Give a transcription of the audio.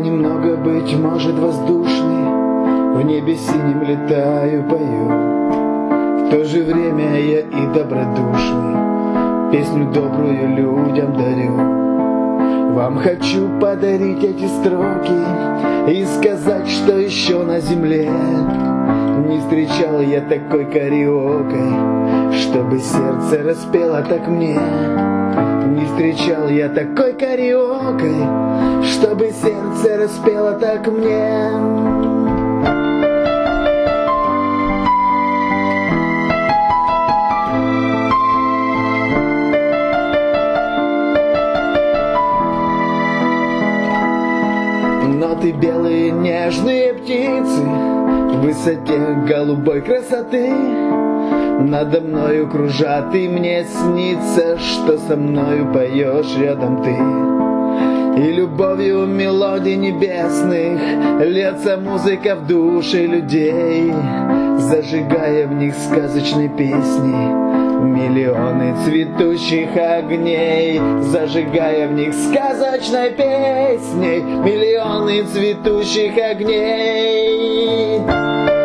немного, быть может, воздушный, в небе синим летаю, пою. В то же время я и добродушный, песню добрую людям дарю. Вам хочу подарить эти строки и сказать, что еще на земле не встречал я такой кариокой, чтобы сердце распело так мне. Не встречал я такой кариокой, чтобы сердце распело так мне. Ноты белые нежные птицы в высоте голубой красоты надо мною кружат, и мне снится, что со мною поешь рядом ты. И любовью мелодий небесных льется музыка в души людей, зажигая в них сказочные песни миллионы цветущих огней, зажигая в них сказочной песней миллионы цветущих огней.